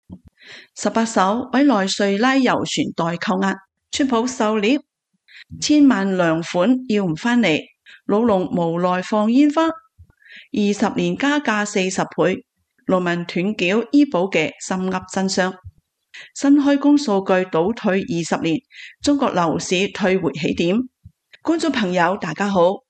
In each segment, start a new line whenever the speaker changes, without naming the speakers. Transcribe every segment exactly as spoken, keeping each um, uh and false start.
十八艘委內瑞拉遊船待扣押，川普狩獵，千萬糧款要唔返嚟，老農無奈放煙花，二十年加價四十倍，農民斷繳醫保嘅心噏真相。新開工數據倒退二十年，中國樓市退回起點。觀眾朋友大家好，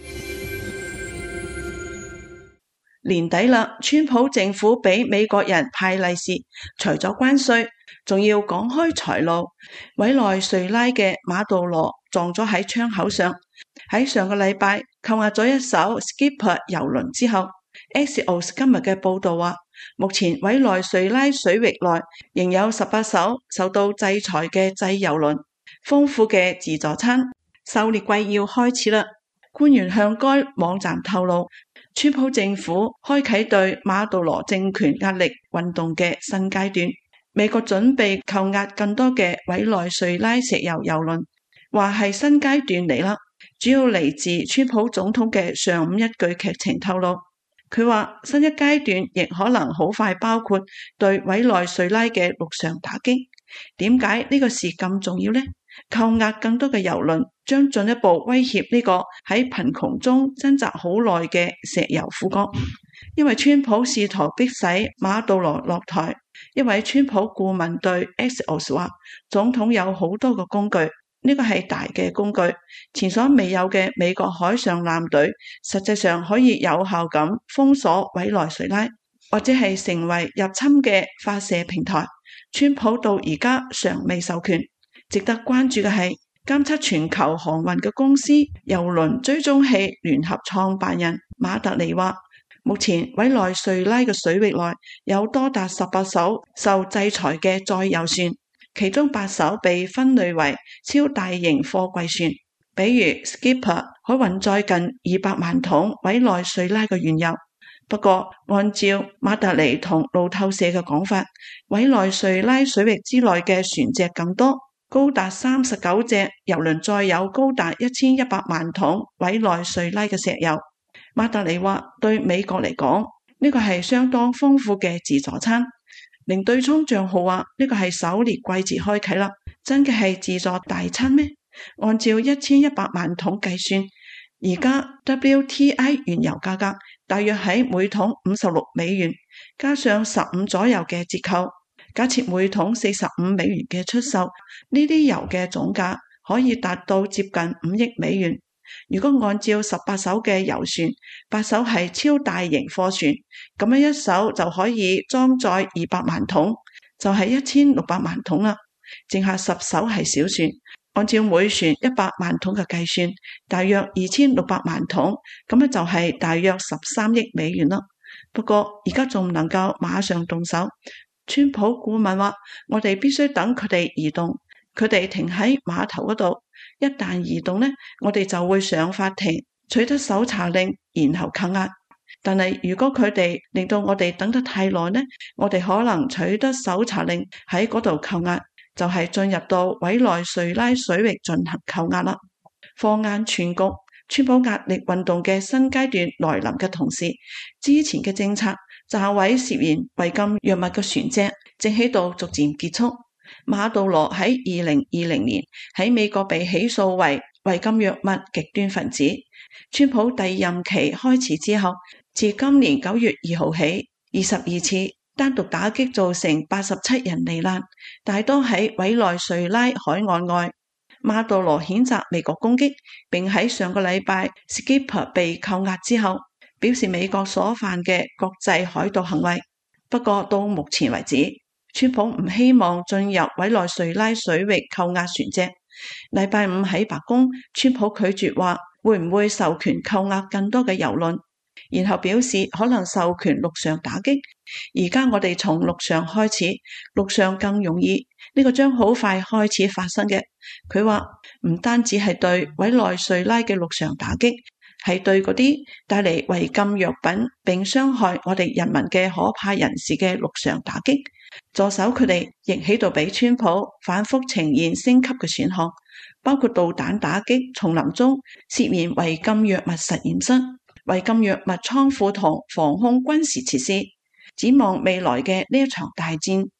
年底啦，川普政府俾美國人派利是，除咗關稅，仲要講開財路。委內瑞拉嘅馬杜羅撞咗喺窗口上，喺上個禮拜扣押咗一艘 Skipper 郵輪之後， Axios 今日嘅報道話，目前委內瑞拉水域內仍有十八艘受到制裁嘅製油輪，豐富嘅自助餐，狩獵季要開始啦。官員向該網站透露，川普政府開啟對馬杜羅政權壓力運動嘅新階段，美國準備扣押更多嘅委內瑞拉石油油輪，話係新階段嚟啦。主要嚟自川普總統嘅上午一句劇情透露，佢話新一階段亦可能好快包括對委內瑞拉嘅陸上打擊。點解呢個事咁重要呢？扣押更多嘅油輪將進一步威脅呢個喺貧窮中掙扎好耐嘅石油苦國，因為川普試圖迫使馬杜羅落台。一位川普顧問對 Axios 話，總統有好多個工具，呢個係大嘅工具，前所未有嘅美國海上艦隊實際上可以有效咁封鎖委內瑞拉，或者係成為入侵嘅發射平台。川普到而家尚未授權。值得關注嘅係監測全球航運嘅公司郵輪追蹤器聯合創辦人馬特尼話，目前委內瑞拉嘅水域內有多達十八艘受制裁嘅載油船，其中八艘被分類為超大型貨櫃船，比如 Skipper 可運載近二百萬桶委內瑞拉嘅原油。不過按照馬特尼同路透社嘅講法，委內瑞拉水域之內嘅船隻更多，高達三十九隻郵輪載有高達一千一百萬桶委內瑞拉嘅石油。馬特尼話，對美國嚟講，呢個係相當豐富嘅自助餐。零對沖賬號話，呢個係狩獵季節開啟啦，真嘅係自助大餐咩？按照一千一百萬桶計算，而家 W T I 原油價格大約喺每桶五十六美元，加上十五左右嘅折扣，假設每桶四十五美元嘅出售，呢啲油嘅總價可以達到接近五億美元。如果按照十八艘嘅油船，八艘係超大型貨船，咁樣一艘就可以裝載二百萬桶，就係一千六百萬桶啦。剩下十艘係小船，按照每船一百萬桶嘅計算，大約二千六百萬桶，咁樣就係大約十三億美元啦。不過而家仲唔能夠馬上動手。川普顧問話，我哋必須等佢哋移動，佢哋停喺碼頭嗰度，一旦移動呢，我哋就會上法庭取得搜查令，然後扣押。但係如果佢哋令到我哋等得太耐呢，我哋可能取得搜查令喺嗰度扣押，就係進入到委內瑞拉水域進行扣押啦。放眼全局，川普壓力運動嘅新階段來臨嘅同時，之前嘅政策炸毀涉嫌違禁藥物嘅船隻正喺度逐漸結束。馬杜羅喺二零二零年喺美國被起訴為違禁藥物極端分子。川普第二任期開始之後，自今年九月二號起，二十二次單獨打擊造成八十七人罹難，大多喺委內瑞拉海岸外。馬杜羅譴責美國攻擊，並喺上個禮拜 Skipper 被扣押之後，表示美國所犯嘅國際海盜行為。不過到目前為止，川普唔希望進入委內瑞拉水域扣押船隻。禮拜五喺白宮，川普拒絕話會唔會授權扣押更多嘅郵輪，然後表示可能授權陸上打擊。而家我哋從陸上開始，陸上更容易，呢個將好快開始發生嘅。佢話唔單止係對委內瑞拉嘅陸上打擊，係對嗰啲帶嚟違禁藥品並傷害我哋人民嘅可怕人士嘅陸上打擊。助手佢哋亦喺度俾川普反覆呈現升級嘅選項，包括導彈打擊叢林中涉嫌違禁藥物實驗室、違禁藥物倉庫同防空軍事設施。展望未來嘅呢一場大戰，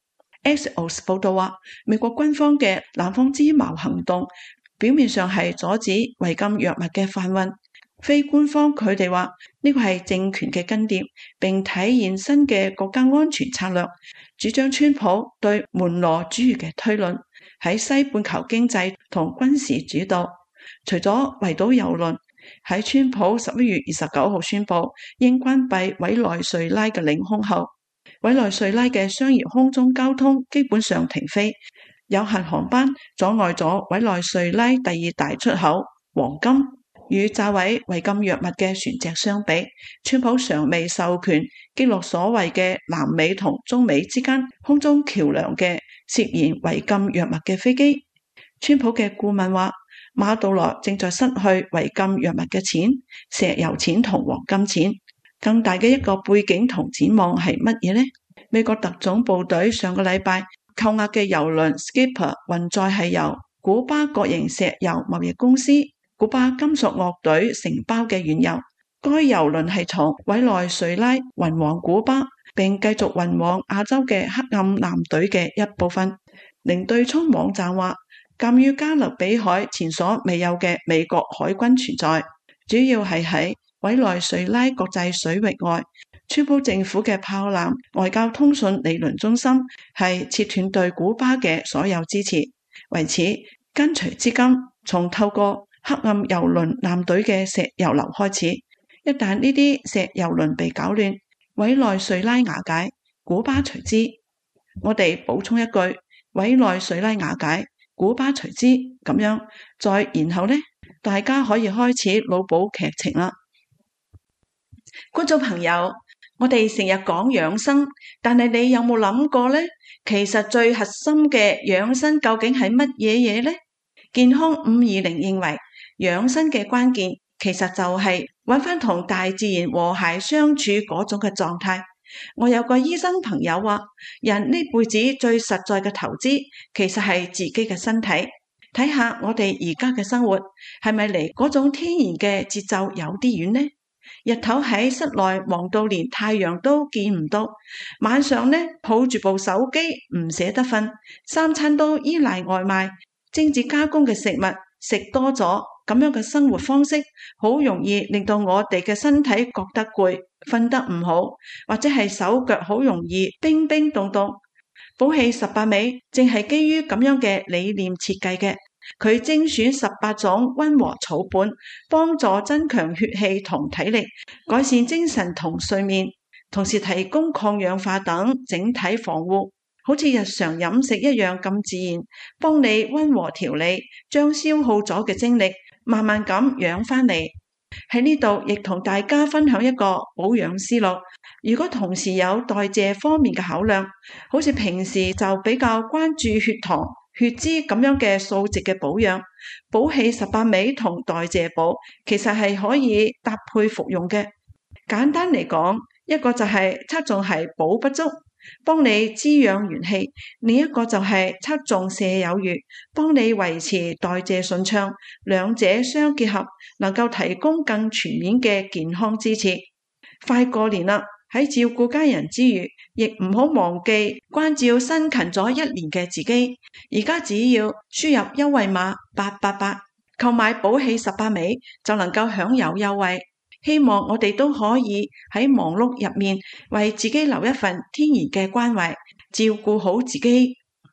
Axios 報道話，美國軍方嘅南方之矛行動表面上係阻止違禁藥物嘅販運，非官方佢哋話呢個係政權嘅更迭，並體現新嘅國家安全策略，主張川普對門羅主義嘅推論喺西半球經濟同軍事主導。除咗圍堵郵輪，喺川普十一月二十九號宣布應關閉委內瑞拉嘅領空後，委內瑞拉嘅商業空中交通基本上停飛，有限航班阻礙咗委內瑞拉第二大出口黃金。與炸毀違禁藥物嘅船隻相比，川普尚未授權擊落所謂嘅南美同中美之間空中橋樑嘅涉嫌違禁藥物嘅飛機。川普嘅顧問話，馬杜羅正在失去違禁藥物嘅錢、石油錢同黃金錢。更大嘅一個背景同展望係乜嘢呢？美國特種部隊上個禮拜扣押嘅郵輪 Skipper 運載係由古巴國營石油貿易公司古巴金屬樂隊承包嘅原油。該郵輪係從委內瑞拉運往古巴，並繼續運往亞洲嘅黑暗艦隊嘅一部分。零對沖網站話，鑒於加勒比海前所未有嘅美國海軍存在，主要係喺委內瑞拉國際水域外，川普政府嘅炮艦外交通訊理論中心係切斷對古巴嘅所有支持。為此，跟隨資金從透過黑暗郵輪艦隊嘅石油流開始。一旦呢啲石油輪被搞亂，委內瑞拉瓦解，古巴隨之。我哋補充一句，委內瑞拉瓦解，古巴隨之，咁樣再然後呢，大家可以開始腦補劇情啦。觀眾朋友，我哋成日講養生，但係你有冇諗過呢？其實最核心嘅養生究竟係乜嘢嘢呢？健康五二零認為，養生嘅關鍵其實就係揾翻同大自然和諧相處嗰種嘅狀態。我有個醫生朋友話，人呢輩子最實在嘅投資其實係自己嘅身體。睇下我哋而家嘅生活係咪離嗰種天然嘅節奏有啲遠呢？日頭喺室內忙到連太陽都見唔到，晚上呢抱住部手機唔捨得瞓，三餐都依賴外賣，精緻加工嘅食物食多咗，咁樣嘅生活方式好容易令到我哋嘅身體覺得攰，瞓得唔好，或者係手腳好容易冰冰凍凍。寶氣十八味正係基於咁樣嘅理念設計嘅。佢精選十八種溫和草本，幫助增強血氣同體力，改善精神同睡眠，同時提供抗氧化等整體防護，好似日常飲食一樣咁自然，幫你溫和調理，將消耗咗嘅精力慢慢咁養翻嚟。喺呢度亦同大家分享一個保養思路。如果同時有代謝方面嘅考量，好似平時就比較關注血糖、血脂咁樣嘅數值嘅保養，寶氣十八味同代謝寶其實係可以搭配服用嘅。簡單嚟講，一個就係側重係補不足，幫你滋養元氣；另一個就係側重瀉有餘，幫你維持代謝順暢。兩者相結合，能夠提供更全面嘅健康支持。快過年啦！喺照顧家人之餘，亦唔好忘記關照辛勤咗一年嘅自己。而家只要輸入優惠碼八八八，購買寶氣十八味就能夠享有優惠。希望我哋都可以喺忙碌入面為自己留一份天然嘅關懷，照顧好自己。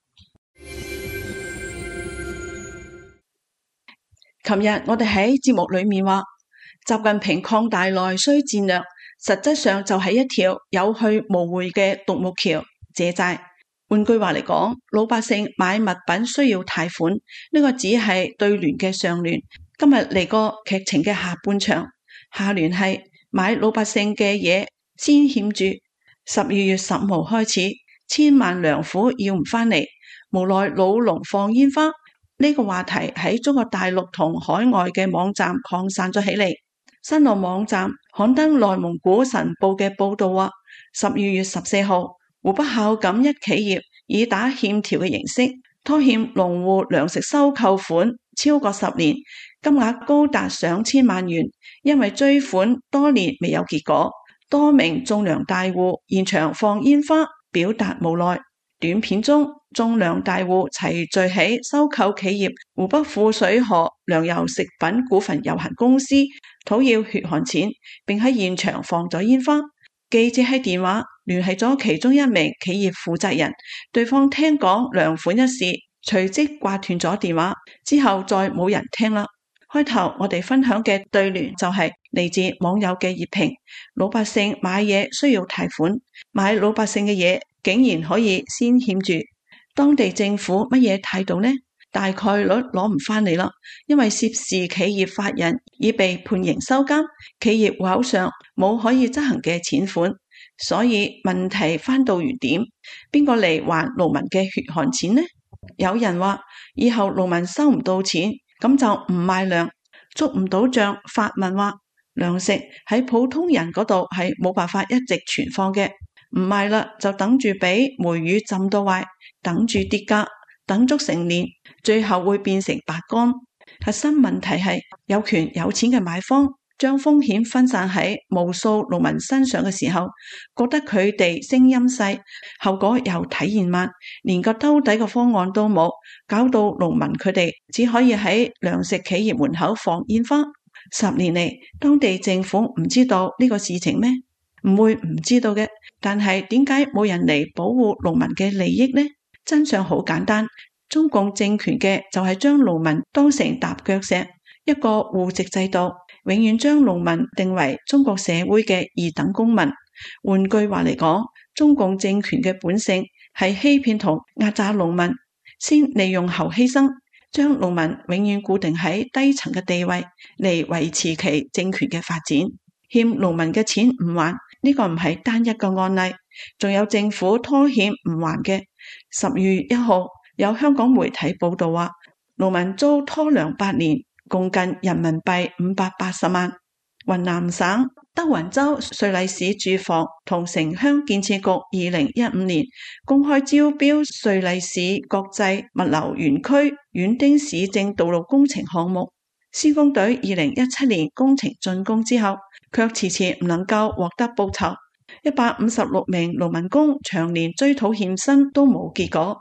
琴日我哋喺節目裏面話，習近平擴大內需戰略，實質上就係一條有去無回嘅獨木橋借債。換句話嚟講，老百姓買物品需要貸款，呢個只係對聯嘅上聯。今日嚟個劇情嘅下半場，下聯係買老百姓嘅嘢先欠住。十二月十五號開始，千萬糧苦要唔返嚟，無奈老農放煙花。呢個話題喺中國大陸同海外嘅網站擴散咗起嚟。新浪網站刊登內蒙古晨報嘅報道話，十二月十四號，湖北孝感一企業以打欠條嘅形式拖欠農戶糧食收購款超過十年，金額高達上千萬元。因為追款多年未有結果，多名種糧大戶現場放煙花表達無奈。 短片中，種糧大戶齊聚喺收購企業湖北富水河糧油食品股份有限公司討要血汗錢，並喺現場放咗煙花。記者喺電話聯繫咗其中一名企業負責人，對方聽講糧款一事，隨即掛斷咗電話，之後再冇人聽啦。開頭我哋分享嘅對聯就係嚟自網友嘅熱評：老百姓買嘢需要貸款，買老百姓嘅嘢竟然可以先欠住，當地政府乜嘢態度呢？大概率攞唔返嚟啦，因為涉事企業法人已被判刑收監，企業戶口上冇可以執行嘅錢款，所以問題返到原點，邊個嚟還農民嘅血汗錢呢？有人話以後農民收唔到錢，咁就唔賣糧，捉唔到賬。發問話糧食喺普通人嗰度係冇辦法一直存放嘅，唔賣啦就等住俾梅雨浸到壞，等住跌價，等足成年，最後會變成白乾。核心問題係有權有錢嘅買方將風險分散喺無數農民身上嘅時候，覺得佢哋聲音細，後果又體現慢，連個兜底嘅方案都冇，搞到農民佢哋只可以喺糧食企業門口放煙花。十年嚟，當地政府唔知道呢個事情咩？唔會唔知道嘅，但係點解冇人嚟保護農民嘅利益呢？真相好簡單，中共政權嘅就係將農民當成踏腳石，一個戶籍制度永遠將農民定為中國社會嘅二等公民。換句話嚟講，中共政權嘅本性係欺騙同壓榨農民，先利用後犧牲，將農民永遠固定喺低層嘅地位嚟維持其政權嘅發展。欠農民嘅錢唔還，呢個唔係單一個案例，仲有政府拖欠唔還嘅。十月一號有香港媒體報道話，農民遭拖糧八年，共近人民幣五百八十萬。雲南省德雲州瑞麗市住房同城鄉建設局二零一五年公開招標瑞麗市國際物流園區園丁市政道路工程項目，施工隊二零一七年工程竣工之後，卻遲遲唔能夠獲得報酬，一百五十六名農民工長年追討欠薪都冇結果。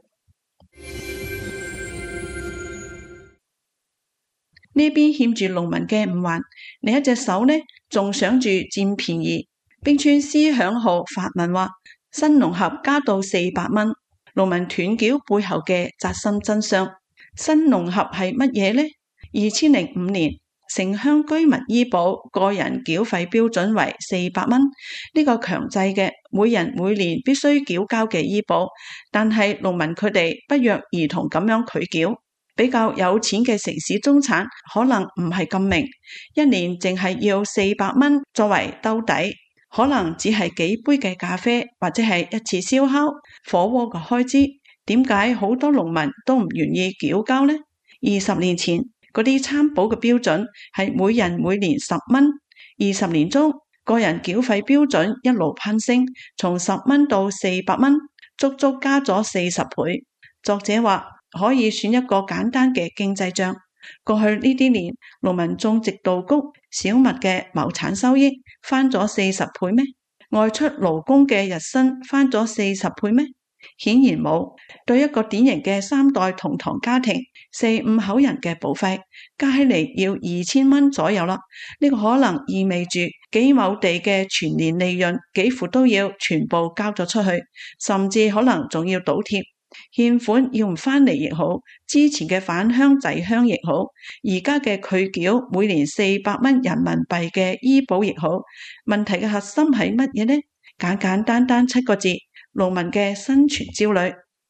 呢邊欠住農民嘅唔還，另一隻手呢仲想住佔便宜。冰川思響號發問話，新農合加到四百蚊，農民斷繳背後嘅扎心真相。新農合係乜嘢呢？二千零五年城鄉居民醫保個人繳費標準為四百蚊，呢個強制嘅每人每年必須繳交嘅醫保，但係農民佢哋不約而同咁樣拒繳。比較有錢嘅城市中產可能唔係咁明，一年淨係要四百蚊作為兜底，可能只係幾杯嘅咖啡或者係一次燒烤火鍋嘅開支。點解好多農民都唔願意繳交呢？二十年前嗰啲參保嘅標準係每人每年十蚊，二十年中個人繳費標準一路攀升，從十蚊到四百蚊，足足加咗四十倍。作者話，可以選一個簡單嘅經濟賬，過去呢啲年農民種植稻穀、小麥嘅畝產收益翻咗四十倍咩？外出勞工嘅日薪翻咗四十倍咩？顯然冇。對一個典型嘅三代同堂家庭，四五口人嘅保費加起嚟要二千蚊左右啦。呢個可能意味住幾畝地嘅全年利潤幾乎都要全部交咗出去，甚至可能仲要倒貼。欠款要唔返嚟亦好，之前嘅返鄉濟鄉亦好，而家嘅拒繳每年四百蚊人民幣嘅醫保亦好，問題嘅核心係乜嘢呢？簡簡單單七個字：農民嘅生存焦慮。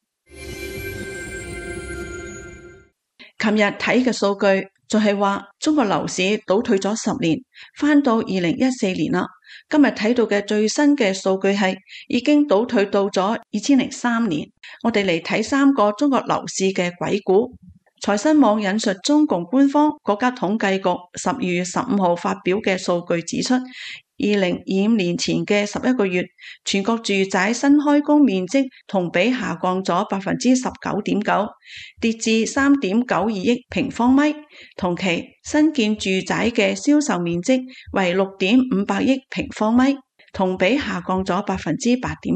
琴日睇嘅數據就係話，中國樓市倒退咗十年，返到二零一四年啦。今日睇到嘅最新嘅數據係已經倒退到咗二千零三年。我哋嚟睇三個中國樓市嘅鬼故。財新網引述中共官方國家統計局十二月十五號發表嘅數據指出，二零二五年前嘅十一個月，全國住宅新開工面積同比下降咗百分之十九點九，跌至三點九二億平方米。同期新建住宅嘅銷售面積為六點五百億平方米，同比下降咗百分之八點一。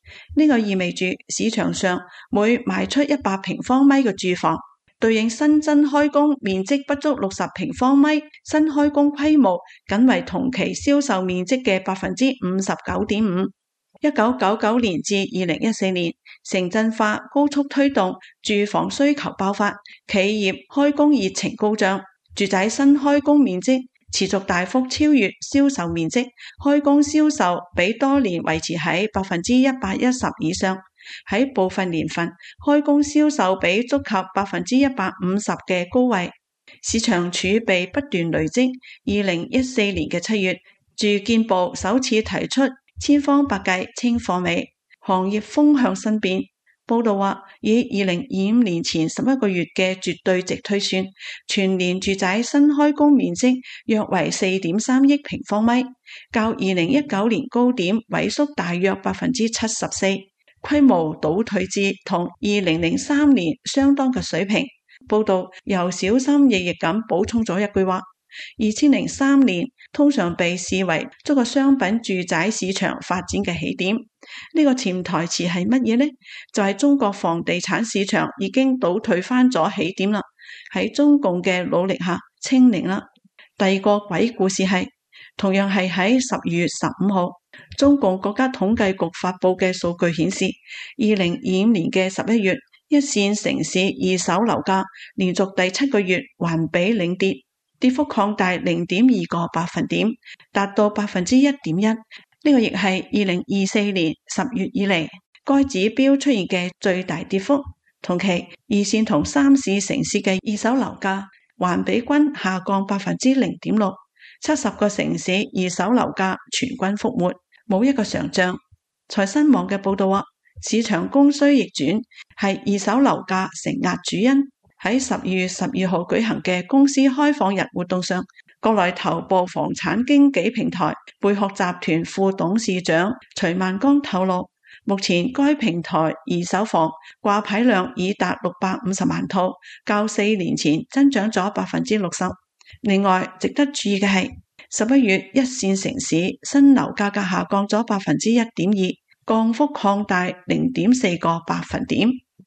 呢個意味住市場上每賣出一百平方米嘅住房，對應新增開工面積不足六十平方米，新開工規模僅為同期銷售面積嘅百分之五十九點五。一九九九年至二零一四年，城鎮化高速推動，住房需求爆發，企業開工熱情高漲，住宅新開工面積持續大幅超越銷售面積，開工銷售比多年維持喺百分之一百一十以上。喺部分年份，開工銷售比觸及百分之一百五十嘅高位，市場儲備不斷累積。二零一四年嘅七月，住建部首次提出千方百計清貨尾，行業風向新變。報道話，以二零二五年前十一個月嘅絕對值推算，全年住宅新開工面積約為四點三億平方米，較二零一九年高點萎縮大約百分之七十四。規模倒退至同二零零三年相當嘅水平。報道又小心翼翼咁補充咗一句話：二千零三年通常被視為中國商品住宅市場發展嘅起點。呢個潛台詞係乜嘢呢？就係中國房地產市場已經倒退翻咗起點啦，喺中共嘅努力下清零啦。第二個鬼故事係，同樣係喺十二月十五號，中共國家統計局發佈嘅數據顯示，二零二五年嘅十一月，一線城市二手樓價連續第七個月環比領跌，跌幅擴大零點二個百分點，達到百分之一點一。呢個亦係二零二四年十月以嚟該指標出現嘅最大跌幅。同期，二線同三線城市嘅二手樓價環比均下降百分之零點六。七十個城市二手樓價全軍覆沒，冇一個上漲。財新網嘅報道話，市場供需逆轉係二手樓價承壓主因。喺十二月十二號舉行嘅公司開放日活動上，國內頭部房產經紀平台貝殼集團副董事長徐萬江透露，目前該平台二手房掛牌量已達六百五十萬套，較四年前增長咗百分之六十。另外，值得注意嘅係，十一月一線城市新樓價格下降咗百分之一點二，降幅擴大零點四個百分點。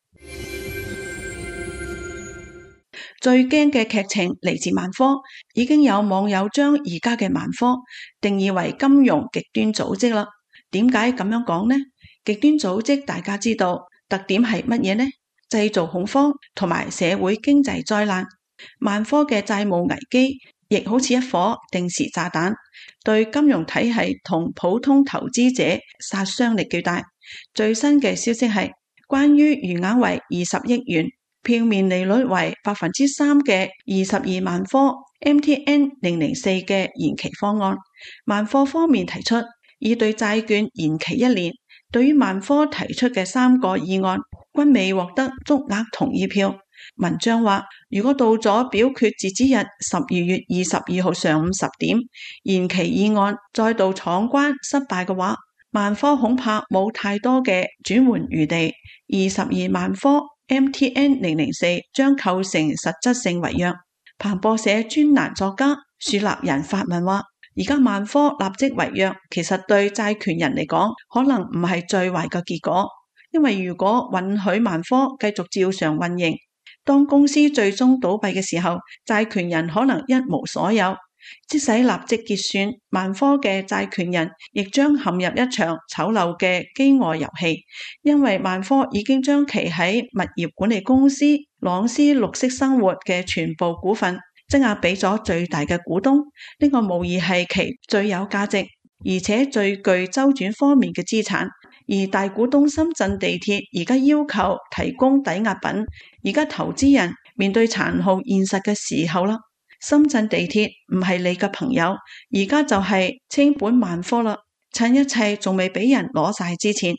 最驚嘅劇情嚟自萬科，已經有網友將而家嘅萬科定義為金融極端組織啦。點解咁樣講呢？極端組織大家知道特點係乜嘢呢？製造恐慌同埋社會經濟災難。萬科嘅債務危機亦好似一顆定時炸彈，對金融體系同普通投資者殺傷力巨大。最新嘅消息係關於餘額為二十億元、票面利率為百分之三嘅二十二萬科 M T N 零零四嘅延期方案。萬科方面提出已對債券延期一年。對於萬科提出嘅三個議案，均未獲得足額同意票。文章話，如果到咗表決截止日十二月二十二號上午十點，延期議案再度闖關失敗嘅話，萬科恐怕冇太多嘅轉換餘地。二十二萬科 M T N 零零四將構成實質性違約。彭博社專欄作家樹立人發文話，而家萬科立即違約，其實對債權人嚟講，可能唔係最壞嘅結果，因為如果允許萬科繼續照常運營，當公司最終倒閉嘅時候，債權人可能一無所有。即使立即結算，萬科嘅債權人亦將陷入一場醜陋嘅飢餓遊戲，因為萬科已經將其喺物業管理公司朗詩綠色生活嘅全部股份質押俾咗最大嘅股東，呢個無疑係其最有價值而且最具周轉方面嘅資產。而大股東深圳地鐵而家要求提供抵押品，而家投資人面對殘酷現實嘅時候啦。深圳地鐵唔係你嘅朋友，而家就係清本萬科啦，趁一切仲未俾人攞晒之前。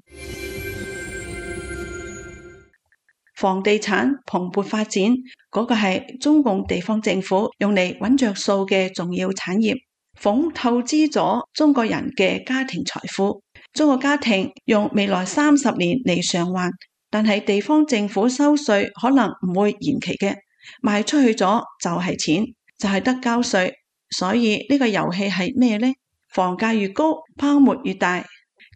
房地產蓬勃發展，嗰個係中共地方政府用嚟揾着數嘅重要產業，縫透支咗中國人嘅家庭財富。中國家庭用未來三十年嚟償還，但係地方政府收稅可能唔會延期嘅，賣出去咗就係錢，就係得交稅。所以呢個遊戲係咩呢？房價越高，泡沫越大。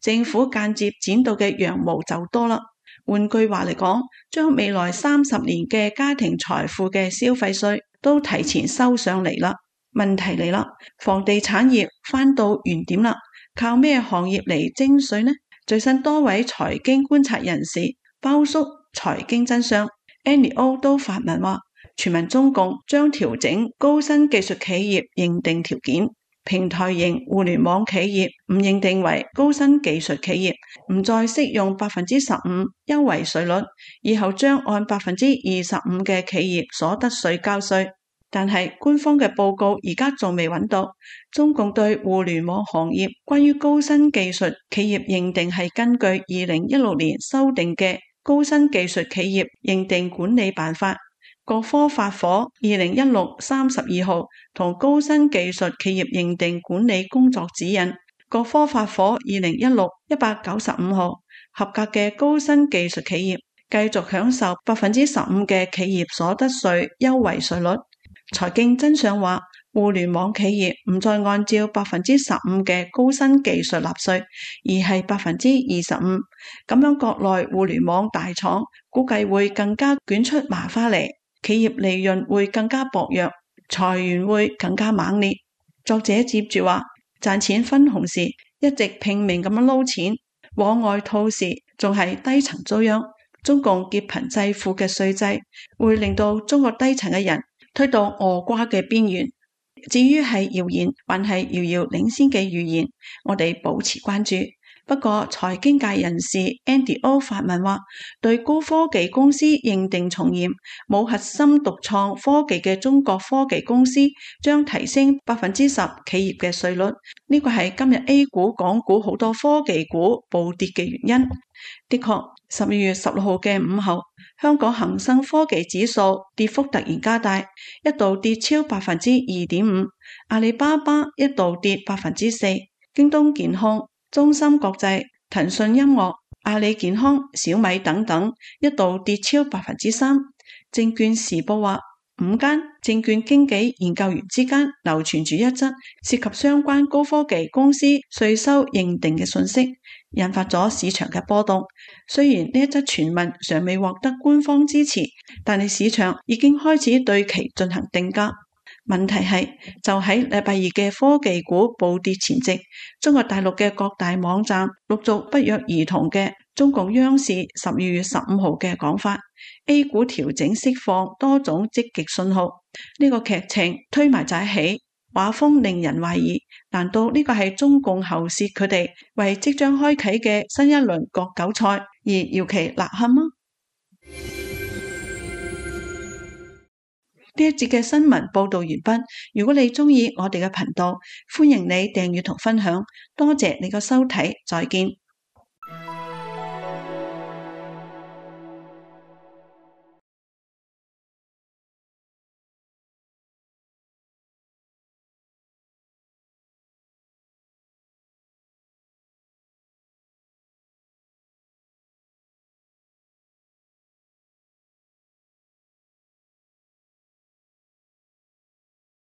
政府間接剪到嘅羊毛就多啦。換句話嚟講，將未來三十年嘅家庭財富嘅消費稅都提前收上嚟啦。問題嚟啦，房地產業返到原點啦，靠咩行業嚟徵稅呢？最新多位財經觀察人士，包叔財經真相 Andy O 都發文話，傳聞中共將調整高新技術企業認定條件，平台型互聯網企業唔認定為高新技術企業，唔再適用百分之十五優惠稅率，以後將按百分之二十五嘅企業所得稅交稅。但係官方嘅報告而家仲未揾到，中共對互聯網行業關於高新技術企業認定係根據二零一六年修訂嘅高新技術企業認定管理辦法。國科發火二零一六三十二號同高新技術企業認定管理工作指引，國科發火二零一六一百九十五號，合格嘅高新技術企業繼續享受百分之十五嘅企業所得稅優惠稅率。財經真相話，互聯網企業唔再按照百分之十五嘅高新技術納稅，而係百分之二十五。咁樣國內互聯網大廠估計會更加捲出麻花嚟，企業利潤會更加薄弱，裁員會更加猛烈。作者接住話，賺錢分紅時一直拼命咁樣撈錢，往外吐時仲係低層遭殃。中共劫貧濟富嘅稅制會令到中國低層嘅人推到餓瓜嘅邊緣。至於係謠言還係遙遙領先嘅預言，我哋保持關注。不過財經界人士 Andy O 發文話，對高科技公司認定從嚴，冇核心獨創科技嘅中國科技公司將提升百分之十企業嘅稅率。呢個係今日 A 股、港股好多科技股暴跌嘅原因。的確，十二月十六號嘅午後，香港恒生科技指數跌幅突然加大，一度跌超百分之二點五，阿里巴巴一度跌百分之四，京東健康、中芯國際、騰訊音樂、阿里健康、小米等等一度跌超百分之三。證券時報話，五間證券經紀研究員之間流傳住一則涉及相關高科技公司稅收認定嘅信息，引發咗市場嘅波動。雖然呢一則傳聞尚未獲得官方支持，但係市場已經開始對其進行定價。問題係，就喺禮拜二嘅科技股暴跌前夕，中國大陸嘅各大網站陸續不約而同嘅中共央視十二月十五號嘅講法， A 股調整釋放多種積極信號。呢、這個劇情推埋就起，畫風令人懷疑，難道呢個係中共喉舌佢哋為即將開啟嘅新一輪割韭菜而搖旗吶喊嗎？呢一節嘅新聞報道完畢。如果你鍾意我哋嘅頻道，歡迎你訂閱同分享。多謝你嘅收睇，再見。